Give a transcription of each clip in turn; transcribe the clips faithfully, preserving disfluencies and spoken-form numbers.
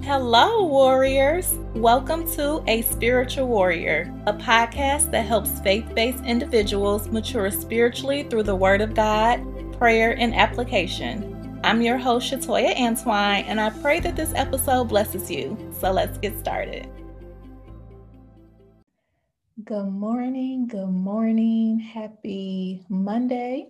Hello, warriors. Welcome to A Spiritual Warrior, a podcast that helps faith-based individuals mature spiritually through the Word of God, prayer, and application. I'm your host, Shatoya Antwine, and I pray that this episode blesses you. So let's get started. Good morning. Good morning. Happy Monday.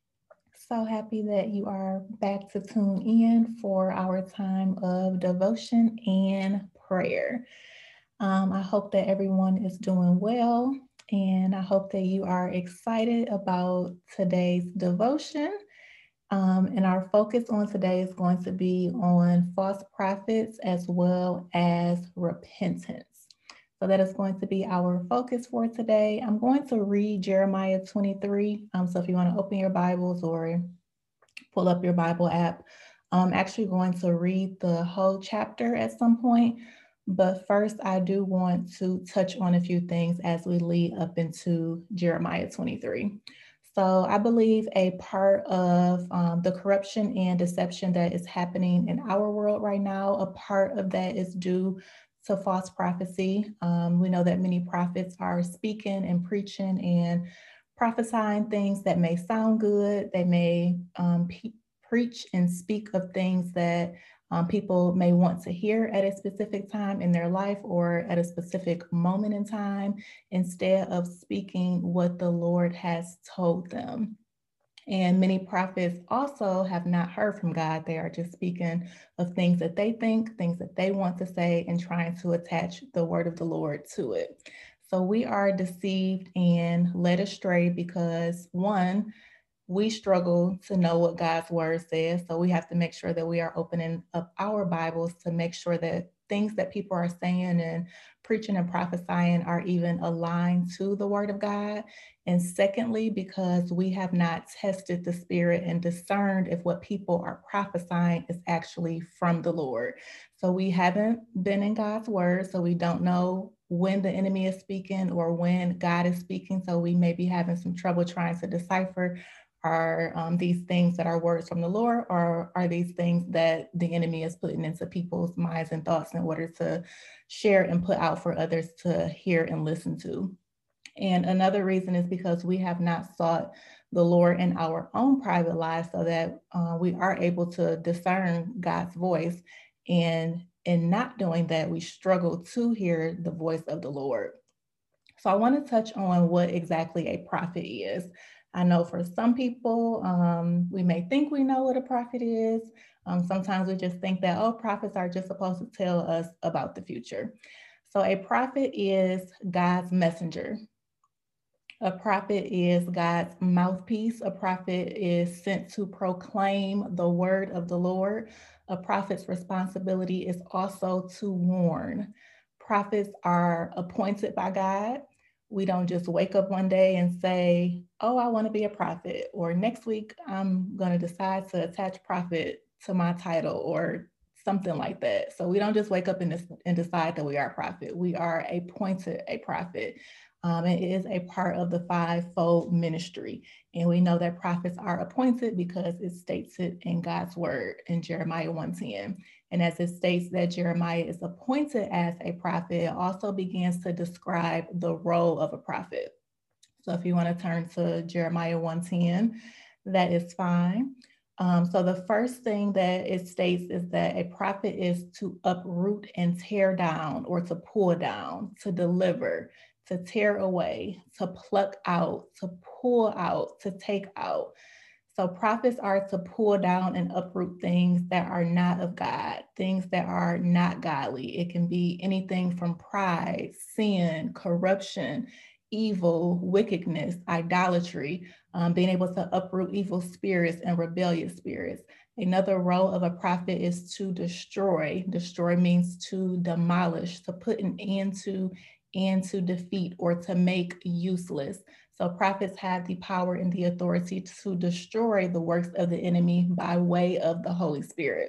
So happy that you are back to tune in for our time of devotion and prayer. Um, I hope that everyone is doing well, and I hope that you are excited about today's devotion. Um, and our focus on today is going to be on false prophets as well as repentance. So that is going to be our focus for today. I'm going to read Jeremiah twenty-three. Um, so if you want to open your Bibles or pull up your Bible app, I'm actually going to read the whole chapter at some point. But first, I do want to touch on a few things as we lead up into Jeremiah twenty-three. So I believe a part of um, the corruption and deception that is happening in our world right now, a part of that is due to false prophecy. Um, we know that many prophets are speaking and preaching and prophesying things that may sound good. They may um, pe- preach and speak of things that um, people may want to hear at a specific time in their life or at a specific moment in time, instead of speaking what the Lord has told them. And many prophets also have not heard from God. They are just speaking of things that they think, things that they want to say, and trying to attach the word of the Lord to it. So we are deceived and led astray because, one, we struggle to know what God's word says. So we have to make sure that we are opening up our Bibles to make sure that things that people are saying and preaching and prophesying are even aligned to the word of God. And secondly, because we have not tested the spirit and discerned if what people are prophesying is actually from the Lord. So we haven't been in God's word, so we don't know when the enemy is speaking or when God is speaking. So we may be having some trouble trying to decipher, are um, these things that are words from the Lord, or are these things that the enemy is putting into people's minds and thoughts in order to share and put out for others to hear and listen to? And another reason is because we have not sought the Lord in our own private lives so that uh, we are able to discern God's voice. And in not doing that, we struggle to hear the voice of the Lord. So I want to touch on what exactly a prophet is. I know for some people, um, we may think we know what a prophet is. Um, sometimes we just think that, oh, prophets are just supposed to tell us about the future. So a prophet is God's messenger. A prophet is God's mouthpiece. A prophet is sent to proclaim the word of the Lord. A prophet's responsibility is also to warn. Prophets are appointed by God. We don't just wake up one day and say, oh, I want to be a prophet, or next week I'm going to decide to attach prophet to my title, or something like that. So we don't just wake up and, and decide that we are a prophet. We are appointed a prophet. Um, it is a part of the fivefold ministry. And we know that prophets are appointed because it states it in God's word in Jeremiah one ten. And as it states that Jeremiah is appointed as a prophet, it also begins to describe the role of a prophet. So if you want to turn to Jeremiah one ten, that is fine. Um, so the first thing that it states is that a prophet is to uproot and tear down, or to pull down, to deliver, to tear away, to pluck out, to pull out, to take out. So prophets are to pull down and uproot things that are not of God, things that are not godly. It can be anything from pride, sin, corruption, evil, wickedness, idolatry, um, being able to uproot evil spirits and rebellious spirits. Another role of a prophet is to destroy. Destroy means to demolish, to put an end to, and to defeat, or to make useless. So prophets have the power and the authority to destroy the works of the enemy by way of the Holy Spirit.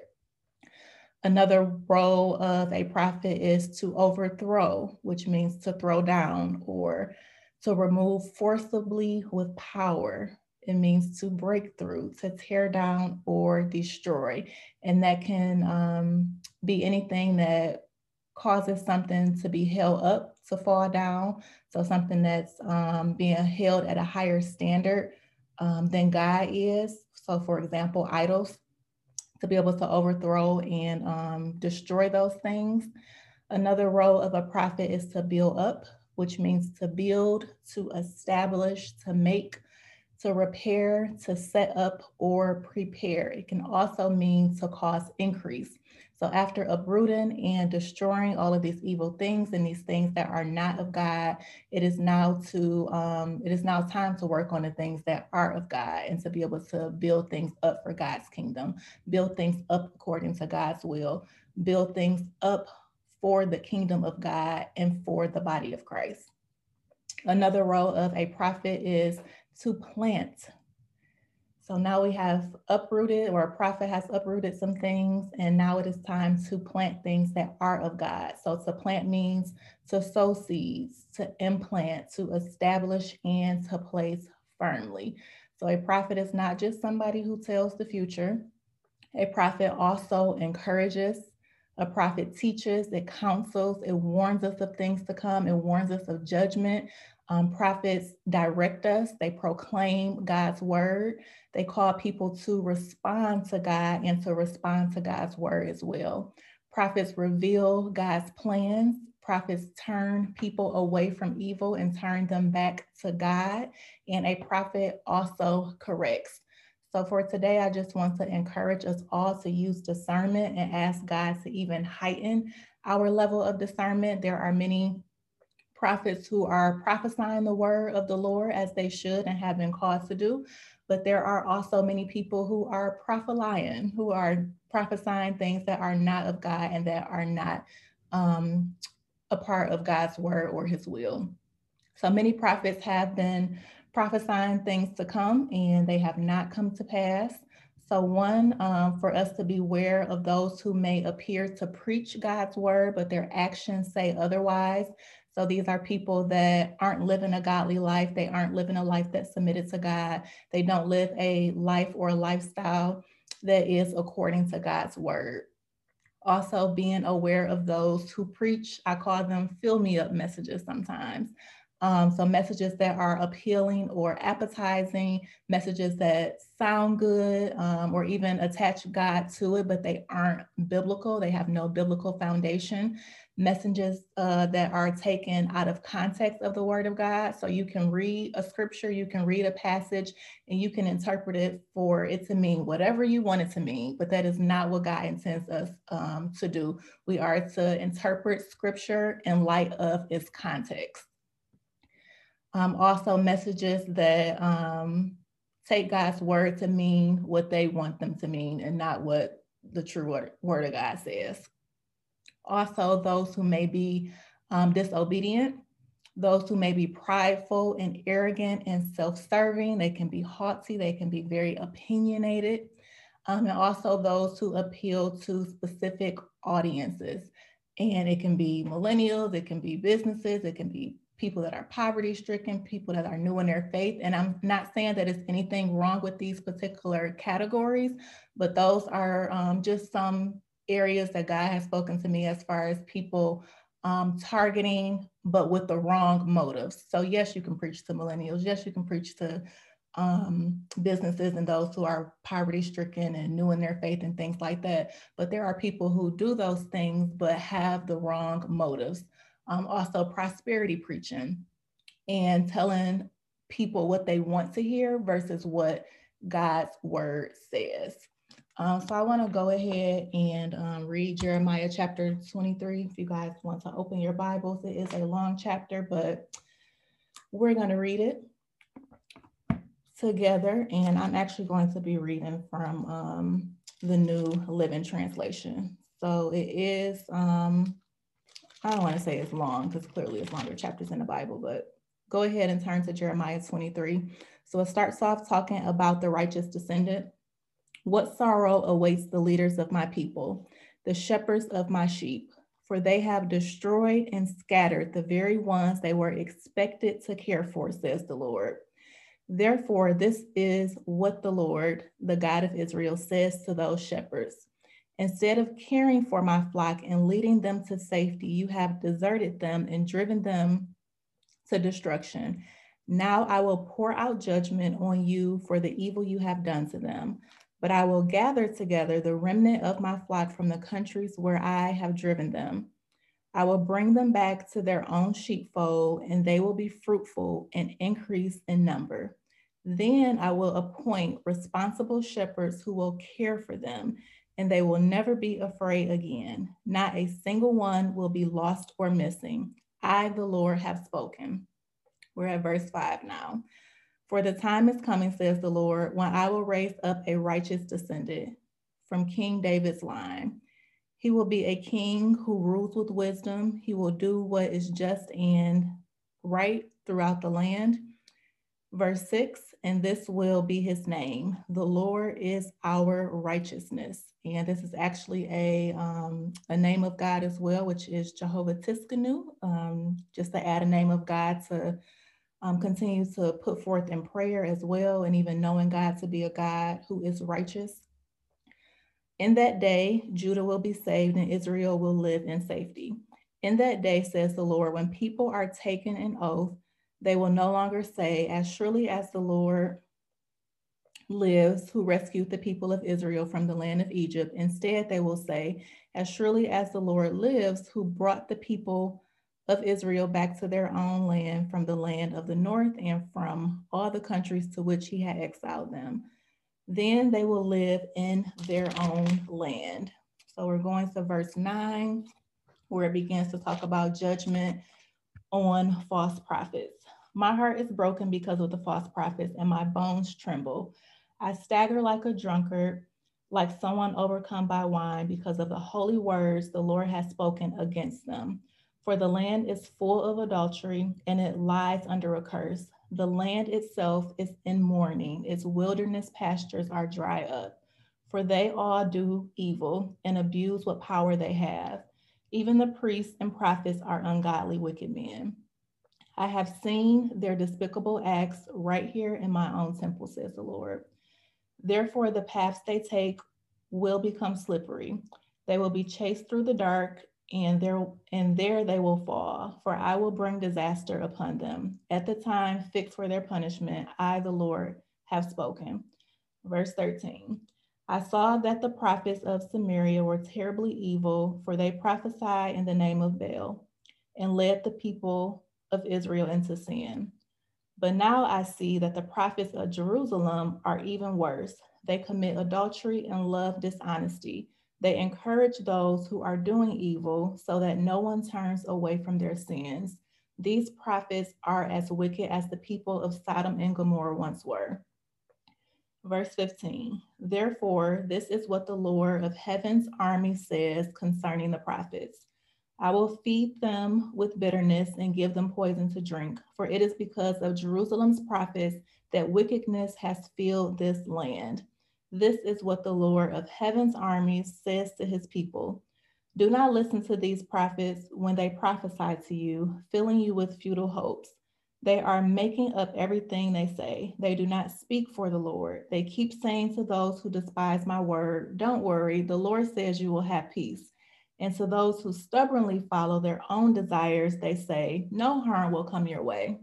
Another role of a prophet is to overthrow, which means to throw down, or to remove forcibly with power. It means to break through, to tear down or destroy. And that can um, be anything that causes something to be held up to fall down. So something that's um, being held at a higher standard um, than God is. So for example, idols, to be able to overthrow and um, destroy those things. Another role of a prophet is to build up, which means to build, to establish, to make, to repair, to set up, or prepare. It can also mean to cause increase. So after uprooting and destroying all of these evil things and these things that are not of God, it is now to um, it is now time to work on the things that are of God and to be able to build things up for God's kingdom, build things up according to God's will, build things up for the kingdom of God and for the body of Christ. Another role of a prophet is to plant. So now we have uprooted, or a prophet has uprooted some things, and now it is time to plant things that are of God. So to plant means to sow seeds, to implant, to establish, and to place firmly. So a prophet is not just somebody who tells the future. A prophet also encourages. A prophet teaches, it counsels, it warns us of things to come, it warns us of judgment. Um, prophets direct us, they proclaim God's word, they call people to respond to God and to respond to God's word as well. Prophets reveal God's plans. Prophets turn people away from evil and turn them back to God. And a prophet also corrects. So for today, I just want to encourage us all to use discernment and ask God to even heighten our level of discernment. There are many prophets who are prophesying the word of the Lord as they should and have been called to do. But there are also many people who are prophesying, who are prophesying things that are not of God and that are not um, a part of God's word or his will. So many prophets have been prophesying things to come and they have not come to pass. So one, um, for us to beware of those who may appear to preach God's word, but their actions say otherwise. So these are people that aren't living a godly life. They aren't living a life that's submitted to God. They don't live a life or a lifestyle that is according to God's word. Also being aware of those who preach, I call them fill me up messages sometimes. Um, so messages that are appealing or appetizing, messages that sound good, um, or even attach God to it, but they aren't biblical. They have no biblical foundation. Messages uh, that are taken out of context of the word of God. So you can read a scripture, you can read a passage, and you can interpret it for it to mean whatever you want it to mean, but that is not what God intends us um, to do. We are to interpret scripture in light of its context. Um, also messages that um, take God's word to mean what they want them to mean and not what the true word, word of God says. Also, those who may be um, disobedient, those who may be prideful and arrogant and self-serving, they can be haughty, they can be very opinionated, um, and also those who appeal to specific audiences. And it can be millennials, it can be businesses, it can be people that are poverty stricken, people that are new in their faith. And I'm not saying that it's anything wrong with these particular categories, but those are um, just some areas that God has spoken to me as far as people um, targeting, but with the wrong motives. So yes, you can preach to millennials. Yes, you can preach to um, businesses and those who are poverty stricken and new in their faith and things like that. But there are people who do those things, but have the wrong motives. Um, also prosperity preaching and telling people what they want to hear versus what God's word says. Um, so I want to go ahead and um, read Jeremiah chapter twenty-three. If you guys want to open your Bibles, it is a long chapter, but we're going to read it together. And I'm actually going to be reading from um, the New Living Translation. So it is, um, I don't want to say it's long because clearly it's longer chapters in the Bible, but go ahead and turn to Jeremiah twenty-three. So it starts off talking about the righteous descendant. What sorrow awaits the leaders of my people, the shepherds of my sheep, for they have destroyed and scattered the very ones they were expected to care for, says the Lord. Therefore, this is what the Lord, the God of Israel, says to those shepherds. Instead of caring for my flock and leading them to safety, you have deserted them and driven them to destruction. Now I will pour out judgment on you for the evil you have done to them. But I will gather together the remnant of my flock from the countries where I have driven them. I will bring them back to their own sheepfold, and they will be fruitful and increase in number. Then I will appoint responsible shepherds who will care for them, and they will never be afraid again. Not a single one will be lost or missing. I, the Lord, have spoken. We're at verse five now. For the time is coming, says the Lord, when I will raise up a righteous descendant from King David's line. He will be a king who rules with wisdom. He will do what is just and right throughout the land. Verse six, and this will be his name. The Lord is our righteousness. And this is actually a, um, a name of God as well, which is Jehovah Tiskanu, um, just to add a name of God to um, continue to put forth in prayer as well, and even knowing God to be a God who is righteous. In that day, Judah will be saved and Israel will live in safety. In that day, says the Lord, when people are taken an oath, they will no longer say, as surely as the Lord lives, who rescued the people of Israel from the land of Egypt. Instead, they will say, as surely as the Lord lives, who brought the people of Israel back to their own land from the land of the north and from all the countries to which he had exiled them. Then they will live in their own land. So we're going to verse nine, where it begins to talk about judgment on false prophets. My heart is broken because of the false prophets, and my bones tremble. I stagger like a drunkard, like someone overcome by wine, because of the holy words the Lord has spoken against them. For the land is full of adultery, and it lies under a curse. The land itself is in mourning, its wilderness pastures are dry up. For they all do evil and abuse what power they have. Even the priests and prophets are ungodly, wicked men. I have seen their despicable acts right here in my own temple, says the Lord. Therefore, the paths they take will become slippery. They will be chased through the dark, and there and there they will fall, for I will bring disaster upon them. At the time fixed for their punishment, I, the Lord, have spoken. Verse thirteen. I saw that the prophets of Samaria were terribly evil, for they prophesied in the name of Baal and led the people of Israel into sin. But now I see that the prophets of Jerusalem are even worse. They commit adultery and love dishonesty. They encourage those who are doing evil so that no one turns away from their sins. These prophets are as wicked as the people of Sodom and Gomorrah once were. Verse fifteen, therefore, this is what the Lord of heaven's army says concerning the prophets. I will feed them with bitterness and give them poison to drink, for it is because of Jerusalem's prophets that wickedness has filled this land. This is what the Lord of heaven's armies says to his people. Do not listen to these prophets when they prophesy to you, filling you with futile hopes. They are making up everything they say. They do not speak for the Lord. They keep saying to those who despise my word, don't worry, the Lord says you will have peace. And to those who stubbornly follow their own desires, they say, no harm will come your way.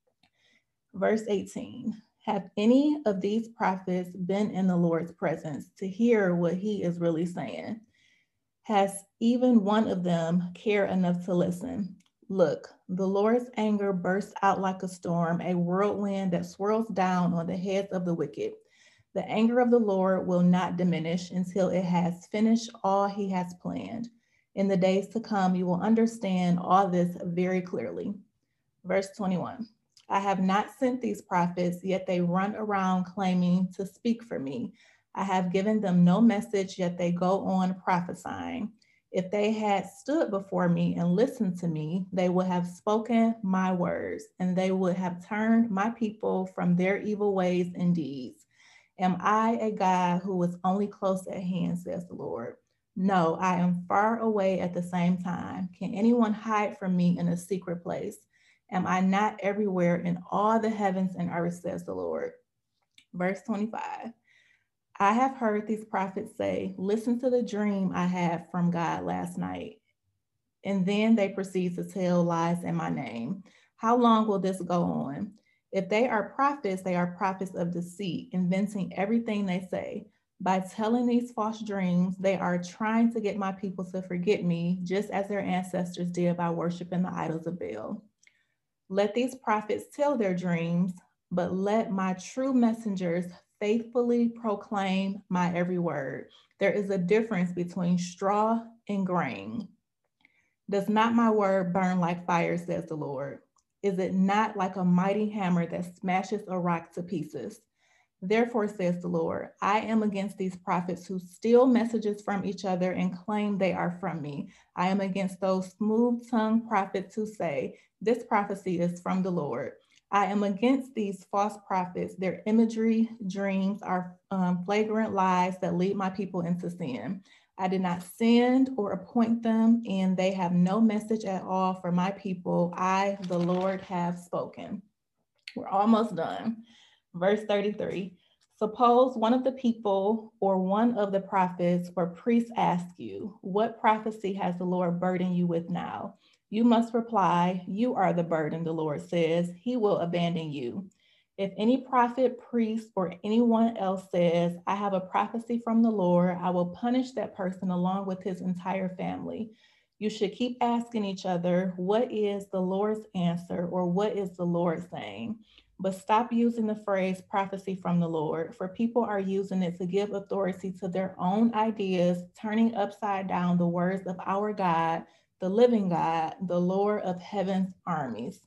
Verse eighteen, have any of these prophets been in the Lord's presence to hear what he is really saying? Has even one of them cared enough to listen? Look, the Lord's anger bursts out like a storm, a whirlwind that swirls down on the heads of the wicked. The anger of the Lord will not diminish until it has finished all he has planned. In the days to come, you will understand all this very clearly. Verse twenty-one, I have not sent these prophets, yet they run around claiming to speak for me. I have given them no message, yet they go on prophesying. If they had stood before me and listened to me, they would have spoken my words, and they would have turned my people from their evil ways and deeds. Am I a God who is only close at hand, says the Lord? No, I am far away at the same time. Can anyone hide from me in a secret place? Am I not everywhere in all the heavens and earth, says the Lord? Verse twenty-five. I have heard these prophets say, listen to the dream I had from God last night. And then they proceed to tell lies in my name. How long will this go on? If they are prophets, they are prophets of deceit, inventing everything they say. By telling these false dreams, they are trying to get my people to forget me, just as their ancestors did by worshiping the idols of Baal. Let these prophets tell their dreams, but let my true messengers faithfully proclaim my every word. There is a difference between straw and grain. Does not my word burn like fire, says the Lord? Is it not like a mighty hammer that smashes a rock to pieces? Therefore, says the Lord, I am against these prophets who steal messages from each other and claim they are from me. I am against those smooth tongued prophets who say, this prophecy is from the Lord. I am against these false prophets. Their imagery, dreams are um, flagrant lies that lead my people into sin. I did not send or appoint them, and they have no message at all for my people. I, the Lord, have spoken. We're almost done. Verse thirty-three. Suppose one of the people or one of the prophets or priests ask you, what prophecy has the Lord burdened you with now? You must reply, you are the burden, the Lord says. He will abandon you. If any prophet, priest, or anyone else says, I have a prophecy from the Lord, I will punish that person along with his entire family. You should keep asking each other, what is the Lord's answer, or what is the Lord saying? But stop using the phrase prophecy from the Lord, for people are using it to give authority to their own ideas, turning upside down the words of our God, the living God, the Lord of heaven's armies.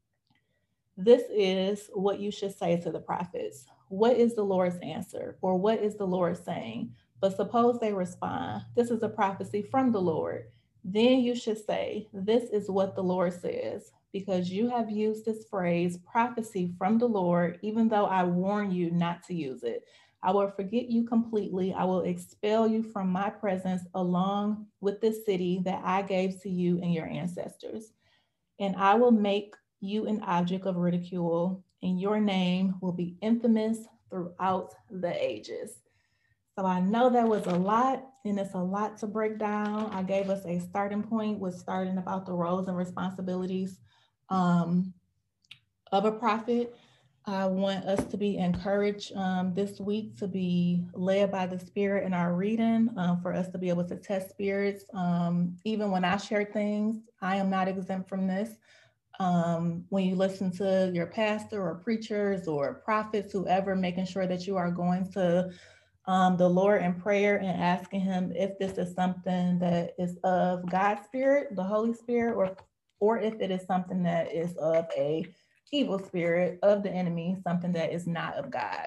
This is what you should say to the prophets. What is the Lord's answer? Or what is the Lord saying? But suppose they respond, this is a prophecy from the Lord. Then you should say, this is what the Lord says, because you have used this phrase, prophecy from the Lord, even though I warn you not to use it. I will forget you completely. I will expel you from my presence along with this city that I gave to you and your ancestors. And I will make you an object of ridicule, and your name will be infamous throughout the ages. So I know that was a lot, and it's a lot to break down. I gave us a starting point with starting about the roles and responsibilities um, of a prophet. I want us to be encouraged um, this week to be led by the Spirit in our reading, um, for us to be able to test spirits. Um, even when I share things, I am not exempt from this. Um, when you listen to your pastor or preachers or prophets, whoever, making sure that you are going to um, the Lord in prayer and asking him if this is something that is of God's Spirit, the Holy Spirit, or or if it is something that is of a evil spirit of the enemy, something that is not of God.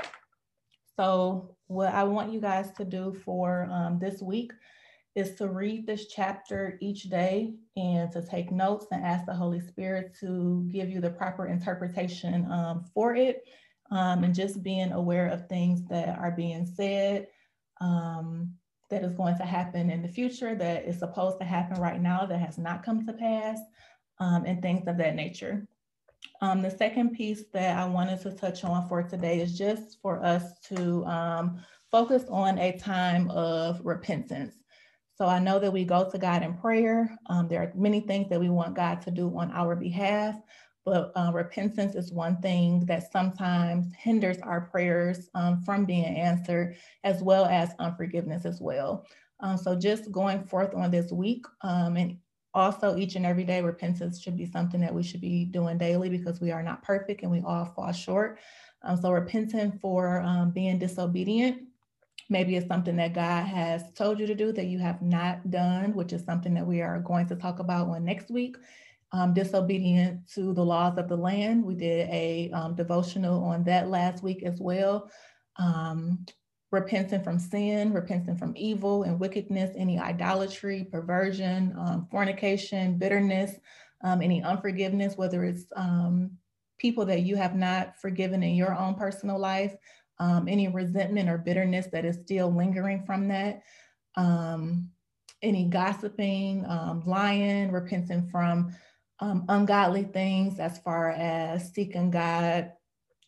So what I want you guys to do for um, this week is to read this chapter each day and to take notes and ask the Holy Spirit to give you the proper interpretation um, for it, um, and just being aware of things that are being said, um, that is going to happen in the future, that is supposed to happen right now, that has not come to pass, um, and things of that nature. Um, the second piece that I wanted to touch on for today is just for us to um, focus on a time of repentance. So I know that we go to God in prayer. Um, there are many things that we want God to do on our behalf, but uh, repentance is one thing that sometimes hinders our prayers um, from being answered, as well as unforgiveness as well. Um, so just going forth on this week, um, and also each and every day, repentance should be something that we should be doing daily, because we are not perfect and we all fall short. Um, so repenting for um, being disobedient. Maybe it's something that God has told you to do that you have not done, which is something that we are going to talk about on next week. Um, disobedient to the laws of the land. We did a um, devotional on that last week as well. Um, repenting from sin, repenting from evil and wickedness, any idolatry, perversion, um, fornication, bitterness, um, any unforgiveness, whether it's um, people that you have not forgiven in your own personal life, um, any resentment or bitterness that is still lingering from that, um, any gossiping, um, lying, repenting from um, ungodly things as far as seeking God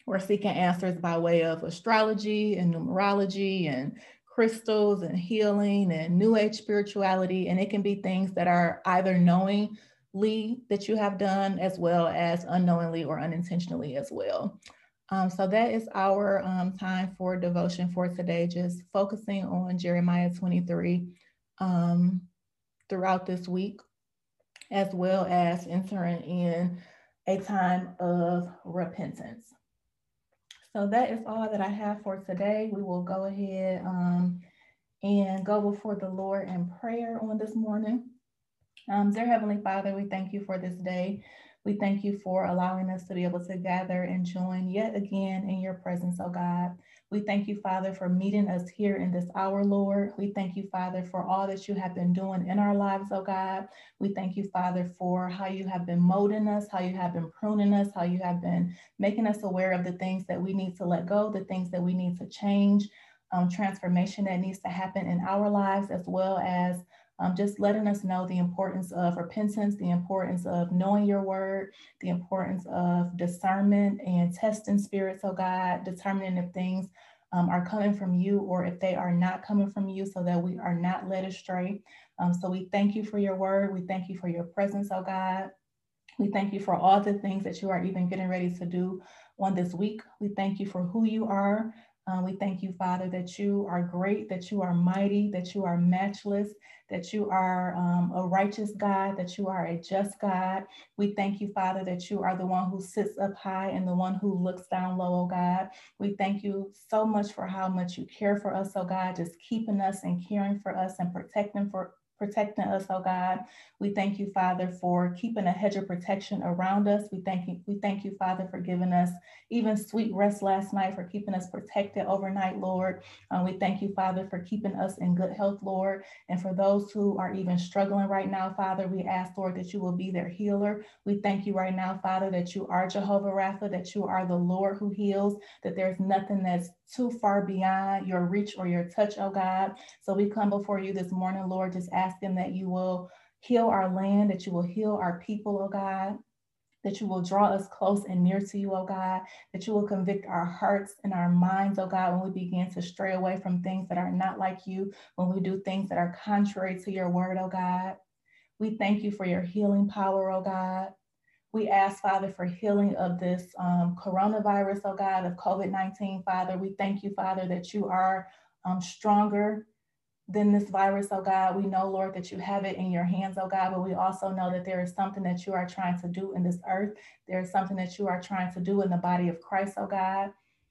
We're seeking answers by way of astrology and numerology and crystals and healing and new age spirituality. And it can be things that are either knowingly that you have done as well as unknowingly or unintentionally as well. Um, so that is our um, time for devotion for today, just focusing on Jeremiah twenty-three um, throughout this week, as well as entering in a time of repentance. So that is all that I have for today. We will go ahead um, and go before the Lord in prayer on this morning. Um, dear Heavenly Father, we thank you for this day. We thank you for allowing us to be able to gather and join yet again in your presence, oh God. We thank you, Father, for meeting us here in this hour, Lord. We thank you, Father, for all that you have been doing in our lives, oh God. We thank you, Father, for how you have been molding us, how you have been pruning us, how you have been making us aware of the things that we need to let go, the things that we need to change, um, transformation that needs to happen in our lives, as well as Um, just letting us know the importance of repentance, the importance of knowing your word, the importance of discernment and testing spirits, oh God, determining if things um, are coming from you or if they are not coming from you, so that we are not led astray. Um, so we thank you for your word. We thank you for your presence, oh God. We thank you for all the things that you are even getting ready to do on this week. We thank you for who you are. Um, we thank you, Father, that you are great, that you are mighty, that you are matchless, that you are um, a righteous God, that you are a just God. We thank you, Father, that you are the one who sits up high and the one who looks down low, oh God. We thank you so much for how much you care for us, oh God, just keeping us and caring for us and protecting for protecting us, oh God. We thank you, Father, for keeping a hedge of protection around us. We thank you, we thank you, Father, for giving us even sweet rest last night, for keeping us protected overnight, Lord. Uh, we thank you, Father, for keeping us in good health, Lord. And for those who are even struggling right now, Father, we ask, Lord, that you will be their healer. We thank you right now, Father, that you are Jehovah Rapha, that you are the Lord who heals, that there's nothing that's too far beyond your reach or your touch, oh God. So we come before you this morning, Lord, just asking that you will heal our land, that you will heal our people, oh God, that you will draw us close and near to you, oh God, that you will convict our hearts and our minds, oh God, when we begin to stray away from things that are not like you, when we do things that are contrary to your word, oh God. We thank you for your healing power, oh God. We ask, Father, for healing of this um, coronavirus, oh God, of COVID nineteen, Father. We thank you, Father, that you are um, stronger than this virus, oh God. We know, Lord, that you have it in your hands, oh God, but we also know that there is something that you are trying to do in this earth. There is something that you are trying to do in the body of Christ, oh God,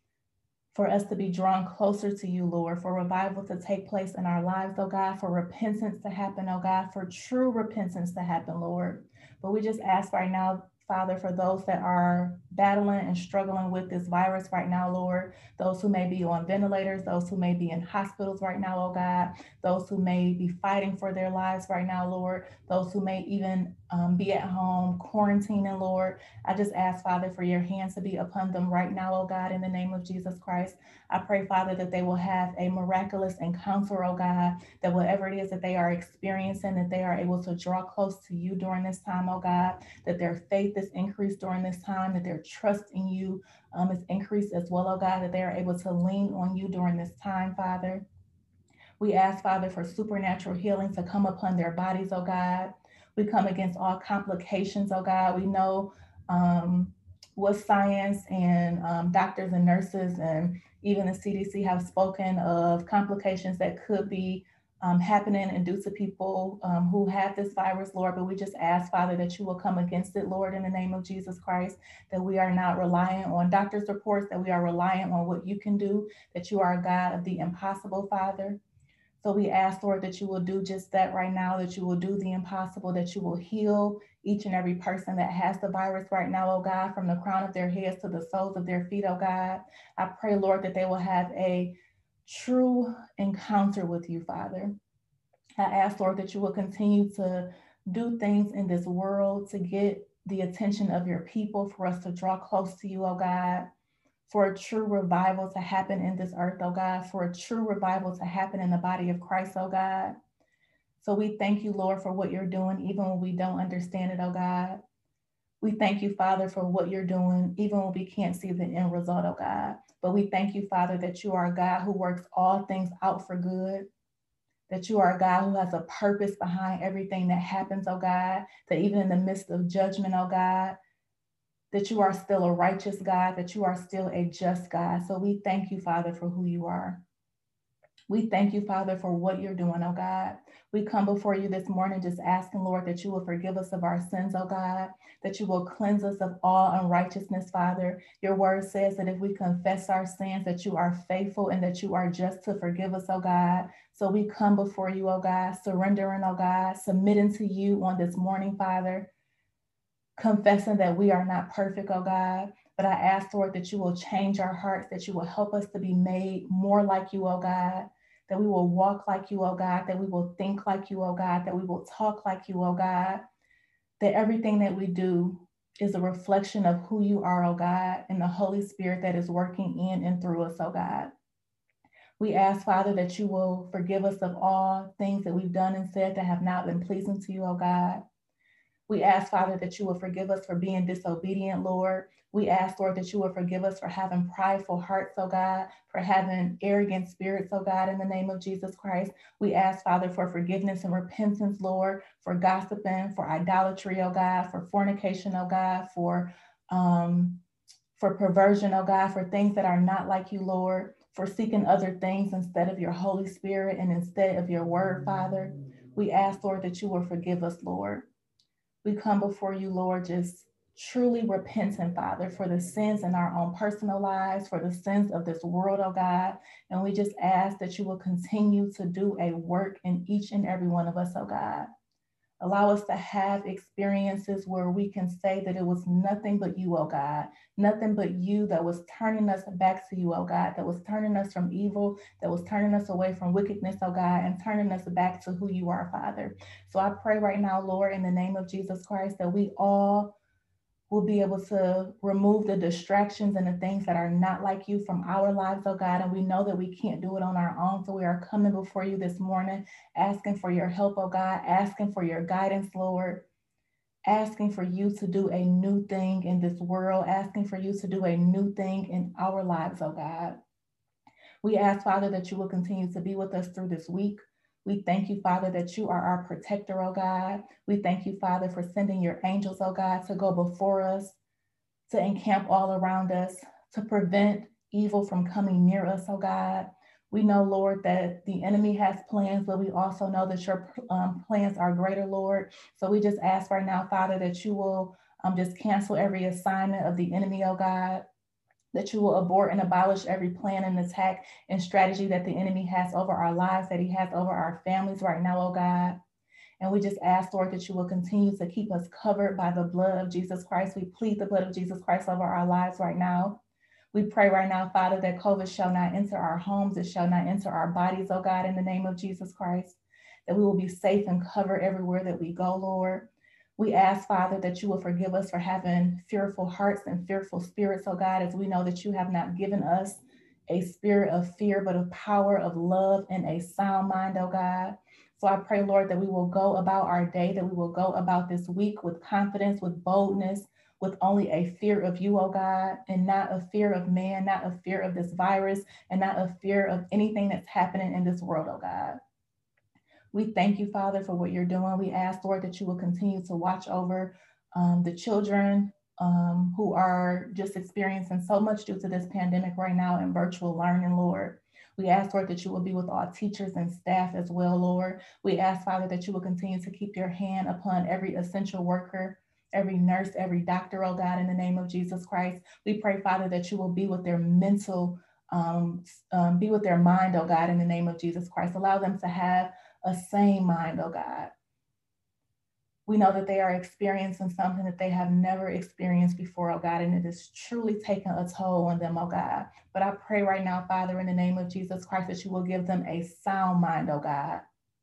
for us to be drawn closer to you, Lord, for revival to take place in our lives, oh God, for repentance to happen, oh God, for true repentance to happen, Lord. But we just ask right now, Father, for those that are battling and struggling with this virus right now, Lord, those who may be on ventilators, those who may be in hospitals right now, oh God, those who may be fighting for their lives right now, Lord, those who may even um, be at home quarantining, Lord. I just ask, Father, for your hands to be upon them right now, oh God, in the name of Jesus Christ. I pray, Father, that they will have a miraculous encounter, oh God, that whatever it is that they are experiencing, that they are able to draw close to you during this time, oh God, that their faith is increased during this time, that their trust in you um, is increased as well, oh God, that they are able to lean on you during this time, Father. We ask, Father, for supernatural healing to come upon their bodies, oh God. We come against all complications, oh God. We know um, what science and um, doctors and nurses and even the C D C have spoken of complications that could be um, happening and due to people um, who have this virus, Lord. But we just ask, Father, that you will come against it, Lord, in the name of Jesus Christ, that we are not reliant on doctors' reports, that we are reliant on what you can do, that you are a God of the impossible, Father. So we ask, Lord, that you will do just that right now, that you will do the impossible, that you will heal each and every person that has the virus right now, oh God, from the crown of their heads to the soles of their feet, oh God. I pray, Lord, that they will have a true encounter with you, Father. I ask, Lord, that you will continue to do things in this world to get the attention of your people, for us to draw close to you, oh God, for a true revival to happen in this earth, oh God, for a true revival to happen in the body of Christ, oh God. So we thank you, Lord, for what you're doing, even when we don't understand it, oh God. We thank you, Father, for what you're doing, even when we can't see the end result, oh God. But we thank you, Father, that you are a God who works all things out for good, that you are a God who has a purpose behind everything that happens, oh God, that even in the midst of judgment, oh God, that you are still a righteous God, that you are still a just God. So we thank you, Father, for who you are. We thank you, Father, for what you're doing, oh God. We come before you this morning just asking, Lord, that you will forgive us of our sins, oh God, that you will cleanse us of all unrighteousness, Father. Your word says that if we confess our sins, that you are faithful and that you are just to forgive us, oh God. So we come before you, oh God, surrendering, oh God, submitting to you on this morning, Father, confessing that we are not perfect, oh God. But I ask, Lord, that you will change our hearts, that you will help us to be made more like you, oh God, that we will walk like you, oh God, that we will think like you, oh God, that we will talk like you, oh God, that everything that we do is a reflection of who you are, oh God, and the Holy Spirit that is working in and through us, oh God. We ask, Father, that you will forgive us of all things that we've done and said that have not been pleasing to you, oh God. We ask, Father, that you will forgive us for being disobedient, Lord. We ask, Lord, that you will forgive us for having prideful hearts, oh God, for having arrogant spirits, oh God, in the name of Jesus Christ. We ask, Father, for forgiveness and repentance, Lord, for gossiping, for idolatry, oh God, for fornication, oh God, for um, for perversion, oh God, for things that are not like you, Lord, for seeking other things instead of your Holy Spirit and instead of your word, Father. We ask, Lord, that you will forgive us, Lord. We come before you, Lord, just truly repentant, Father, for the sins in our own personal lives, for the sins of this world, oh God. And we just ask that you will continue to do a work in each and every one of us, oh God. Allow us to have experiences where we can say that it was nothing but you, oh God, nothing but you that was turning us back to you, oh God, that was turning us from evil, that was turning us away from wickedness, oh God, and turning us back to who you are, Father. So I pray right now, Lord, in the name of Jesus Christ, that we all will be able to remove the distractions and the things that are not like you from our lives, oh God. And we know that we can't do it on our own. So we are coming before you this morning, asking for your help, oh God, asking for your guidance, Lord, asking for you to do a new thing in this world, asking for you to do a new thing in our lives, oh God. We ask, Father, that you will continue to be with us through this week. We thank you, Father, that you are our protector, oh God. We thank you, Father, for sending your angels, oh God, to go before us, to encamp all around us, to prevent evil from coming near us, oh God. We know, Lord, that the enemy has plans, but we also know that your um, plans are greater, Lord. So we just ask right now, Father, that you will um, just cancel every assignment of the enemy, oh God, that you will abort and abolish every plan and attack and strategy that the enemy has over our lives, that he has over our families right now, oh God. And we just ask, Lord, that you will continue to keep us covered by the blood of Jesus Christ. We plead the blood of Jesus Christ over our lives right now. We pray right now, Father, that COVID shall not enter our homes. It shall not enter our bodies, oh God, in the name of Jesus Christ, that we will be safe and covered everywhere that we go, Lord. We ask, Father, that you will forgive us for having fearful hearts and fearful spirits, oh God, as we know that you have not given us a spirit of fear, but of power, of love, and a sound mind, oh God. So I pray, Lord, that we will go about our day, that we will go about this week with confidence, with boldness, with only a fear of you, oh God, and not a fear of man, not a fear of this virus, and not a fear of anything that's happening in this world, oh God. We thank you, Father, for what you're doing. We ask, Lord, that you will continue to watch over um, the children um, who are just experiencing so much due to this pandemic right now in virtual learning, Lord. We ask, Lord, that you will be with all teachers and staff as well, Lord. We ask, Father, that you will continue to keep your hand upon every essential worker, every nurse, every doctor, oh God, in the name of Jesus Christ. We pray, Father, that you will be with their mental, um, um, be with their mind, oh God, in the name of Jesus Christ. Allow them to have a sane mind, oh God. We know that they are experiencing something that they have never experienced before, oh God, and it is truly taking a toll on them, oh God. But I pray right now, Father, in the name of Jesus Christ, that you will give them a sound mind, oh God.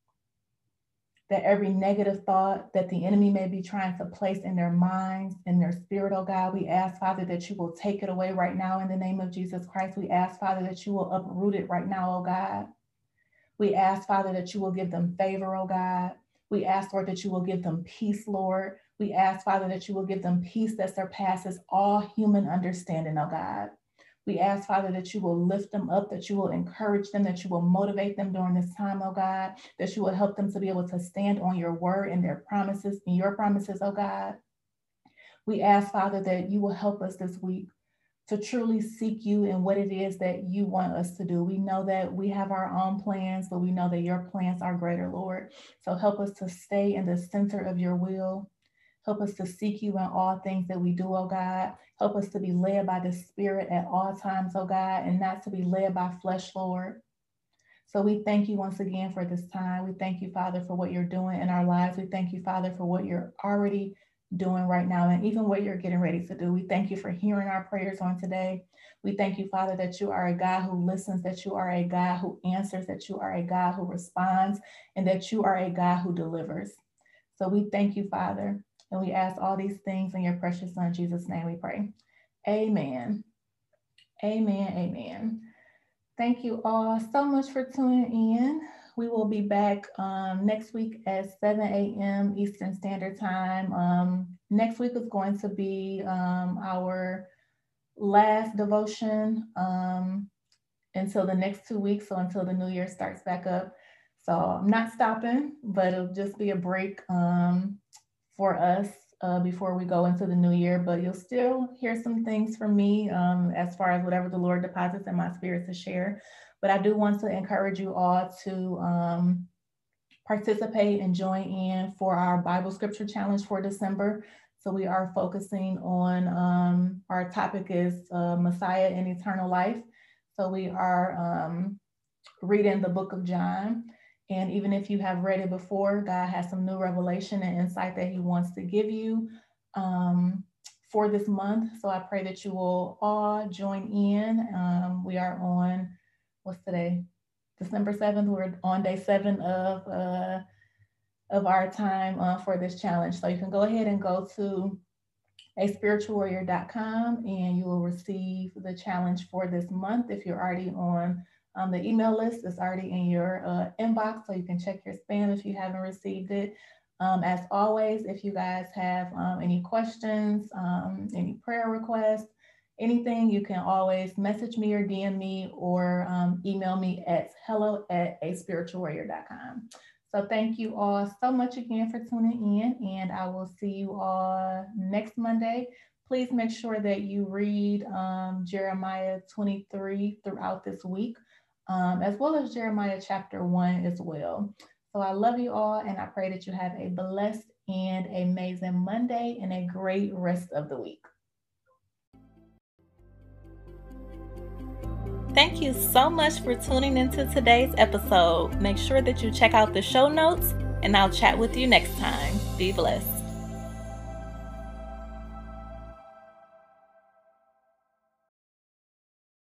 That every negative thought that the enemy may be trying to place in their minds, in their spirit, oh God, we ask, Father, that you will take it away right now in the name of Jesus Christ. We ask, Father, that you will uproot it right now, oh God. We ask, Father, that you will give them favor, oh God. We ask, Lord, that you will give them peace, Lord. We ask, Father, that you will give them peace that surpasses all human understanding, oh God. We ask, Father, that you will lift them up, that you will encourage them, that you will motivate them during this time, oh God, that you will help them to be able to stand on your word and their promises and your promises, oh God. We ask, Father, that you will help us this week to truly seek you and what it is that you want us to do. We know that we have our own plans, but we know that your plans are greater, Lord. So help us to stay in the center of your will. Help us to seek you in all things that we do, oh God. Help us to be led by the Spirit at all times, oh God, and not to be led by flesh, Lord. So we thank you once again for this time. We thank you, Father, for what you're doing in our lives. We thank you, Father, for what you're already doing right now and even what you're getting ready to do. We thank you for hearing our prayers on today. We thank you, Father, that you are a God who listens, that you are a God who answers, that you are a God who responds, and that you are a God who delivers. So we thank you, Father, and we ask all these things in your precious Son, Jesus' name we pray. Amen. Amen. Amen. Thank you all so much for tuning in. We will be back um, next week at seven a.m. Eastern Standard Time. Um, next week is going to be um, our last devotion um, until the next two weeks, so until the new year starts back up. So I'm not stopping, but it'll just be a break um, for us uh, before we go into the new year. But you'll still hear some things from me um, as far as whatever the Lord deposits in my spirit to share. But I do want to encourage you all to um, participate and join in for our Bible Scripture Challenge for December. So we are focusing on, um, our topic is uh, Messiah and Eternal Life. So we are um, reading the book of John. And even if you have read it before, God has some new revelation and insight that he wants to give you um, for this month. So I pray that you will all join in. Um, we are on, what's today? December seventh. We're on day seven of uh, of our time uh, for this challenge. So you can go ahead and go to a spiritual warrior dot com and you will receive the challenge for this month. If you're already on um, the email list, it's already in your uh, inbox, so you can check your spam if you haven't received it. Um, as always, if you guys have um, any questions, um, any prayer requests, anything, you can always message me or D M me or um, email me at hello at a spiritual warrior dot com. So thank you all so much again for tuning in, and I will see you all next Monday. Please make sure that you read um, Jeremiah twenty-three throughout this week, um, as well as Jeremiah chapter one as well. So I love you all, and I pray that you have a blessed and amazing Monday and a great rest of the week. Thank you so much for tuning into today's episode. Make sure that you check out the show notes, and I'll chat with you next time. Be blessed.